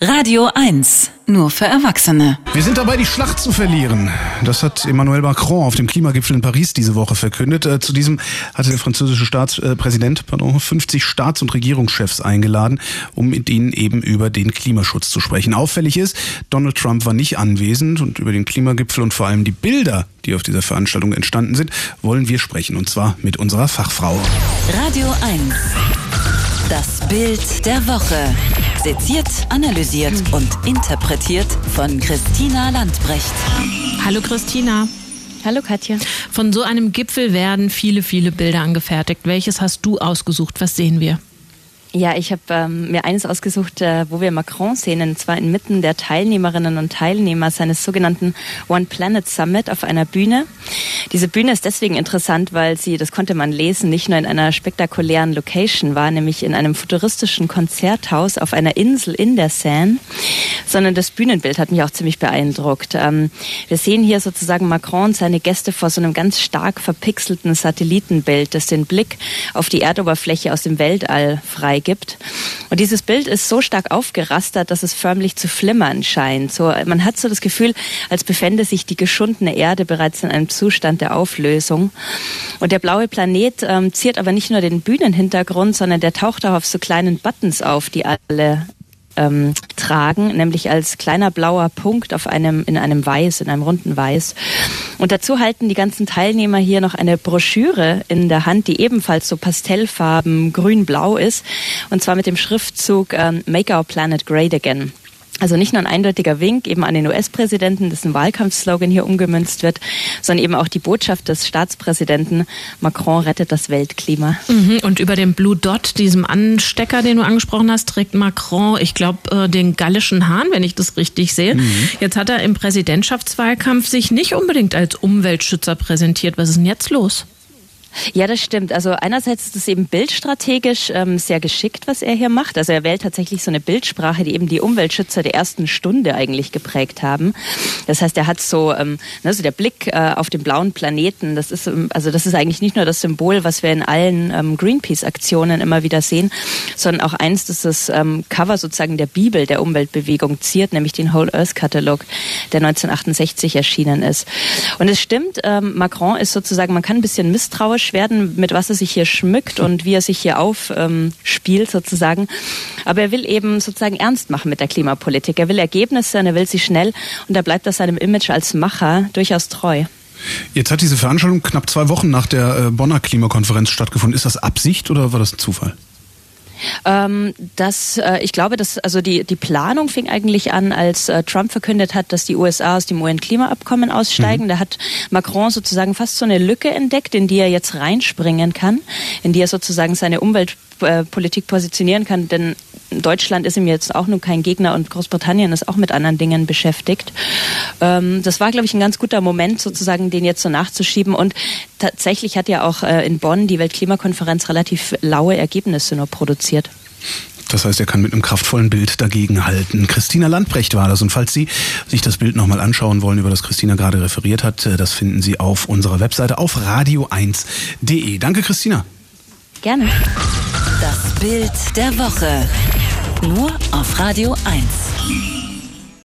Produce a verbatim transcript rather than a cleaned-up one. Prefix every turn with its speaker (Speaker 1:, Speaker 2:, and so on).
Speaker 1: Radio eins, nur für Erwachsene.
Speaker 2: Wir sind dabei, die Schlacht zu verlieren. Das hat Emmanuel Macron auf dem Klimagipfel in Paris diese Woche verkündet. Äh, zu diesem hatte der französische Staatspräsident pardon, fünfzig Staats- und Regierungschefs eingeladen, um mit ihnen eben über den Klimaschutz zu sprechen. Auffällig ist, Donald Trump war nicht anwesend und über den Klimagipfel und vor allem die Bilder, die auf dieser Veranstaltung entstanden sind, wollen wir sprechen, und zwar mit unserer Fachfrau.
Speaker 1: Radio eins. Das Bild der Woche. Seziert, analysiert und interpretiert von Christina Landbrecht.
Speaker 3: Hallo Christina.
Speaker 4: Hallo Katja.
Speaker 3: Von so einem Gipfel werden viele, viele Bilder angefertigt. Welches hast du ausgesucht? Was sehen wir?
Speaker 4: Ja, ich habe ähm, mir eines ausgesucht, äh, wo wir Macron sehen, und zwar inmitten der Teilnehmerinnen und Teilnehmer seines sogenannten One Planet Summit auf einer Bühne. Diese Bühne ist deswegen interessant, weil sie, das konnte man lesen, nicht nur in einer spektakulären Location war, nämlich in einem futuristischen Konzerthaus auf einer Insel in der Seine, sondern das Bühnenbild hat mich auch ziemlich beeindruckt. Ähm, wir sehen hier sozusagen Macron und seine Gäste vor so einem ganz stark verpixelten Satellitenbild, das den Blick auf die Erdoberfläche aus dem Weltall frei gibt. Und dieses Bild ist so stark aufgerastert, dass es förmlich zu flimmern scheint. So, man hat so das Gefühl, als befände sich die geschundene Erde bereits in einem Zustand der Auflösung. Und der blaue Planet ähm, ziert aber nicht nur den Bühnenhintergrund, sondern der taucht auch auf so kleinen Buttons auf, die alle Ähm, tragen, nämlich als kleiner blauer Punkt auf einem, in einem Weiß, in einem runden Weiß. Und dazu halten die ganzen Teilnehmer hier noch eine Broschüre in der Hand, die ebenfalls so Pastellfarben grün-blau ist, und zwar mit dem Schriftzug ähm, Make Our Planet Great Again. Also nicht nur ein eindeutiger Wink eben an den U S-Präsidenten, dessen Wahlkampfslogan hier umgemünzt wird, sondern eben auch die Botschaft des Staatspräsidenten: Macron rettet das Weltklima.
Speaker 3: Mhm, und über dem Blue Dot, diesem Anstecker, den du angesprochen hast, trägt Macron, ich glaube, den gallischen Hahn, wenn ich das richtig sehe. Mhm. Jetzt hat er im Präsidentschaftswahlkampf sich nicht unbedingt als Umweltschützer präsentiert. Was ist denn jetzt los?
Speaker 4: Ja, das stimmt. Also einerseits ist es eben bildstrategisch ähm, sehr geschickt, was er hier macht. Also er wählt tatsächlich so eine Bildsprache, die eben die Umweltschützer der ersten Stunde eigentlich geprägt haben. Das heißt, er hat so, ähm, also der Blick äh, auf den blauen Planeten, das ist ähm, also das ist eigentlich nicht nur das Symbol, was wir in allen ähm, Greenpeace-Aktionen immer wieder sehen, sondern auch eins, das das ähm, Cover sozusagen der Bibel der Umweltbewegung ziert, nämlich den Whole Earth Katalog, der neunzehnhundertachtundsechzig erschienen ist. Und es stimmt, ähm, Macron ist sozusagen, man kann ein bisschen misstrauisch werden, mit was er sich hier schmückt und wie er sich hier aufspielt ähm, sozusagen. Aber er will eben sozusagen ernst machen mit der Klimapolitik. Er will Ergebnisse und er will sie schnell, und er bleibt das seinem Image als Macher durchaus treu.
Speaker 2: Jetzt hat diese Veranstaltung knapp zwei Wochen nach der äh, Bonner Klimakonferenz stattgefunden. Ist das Absicht oder war das ein Zufall?
Speaker 4: Ähm, das, äh, ich glaube, dass also die die Planung fing eigentlich an, als äh, Trump verkündet hat, dass die U S A aus dem U N-Klimaabkommen aussteigen. Mhm. Da hat Macron sozusagen fast so eine Lücke entdeckt, in die er jetzt reinspringen kann, in die er sozusagen seine Umweltpolitik positionieren kann, denn Deutschland ist ihm jetzt auch nun kein Gegner und Großbritannien ist auch mit anderen Dingen beschäftigt. Ähm, das war, glaube ich, ein ganz guter Moment, sozusagen den jetzt so nachzuschieben, und tatsächlich hat ja auch äh, in Bonn die Weltklimakonferenz relativ laue Ergebnisse nur produziert.
Speaker 2: Das heißt, er kann mit einem kraftvollen Bild dagegenhalten. Christina Landbrecht war das. Und falls Sie sich das Bild nochmal anschauen wollen, über das Christina gerade referiert hat, das finden Sie auf unserer Webseite auf radio eins punkt de. Danke, Christina.
Speaker 4: Gerne.
Speaker 1: Das Bild der Woche. Nur auf Radio eins.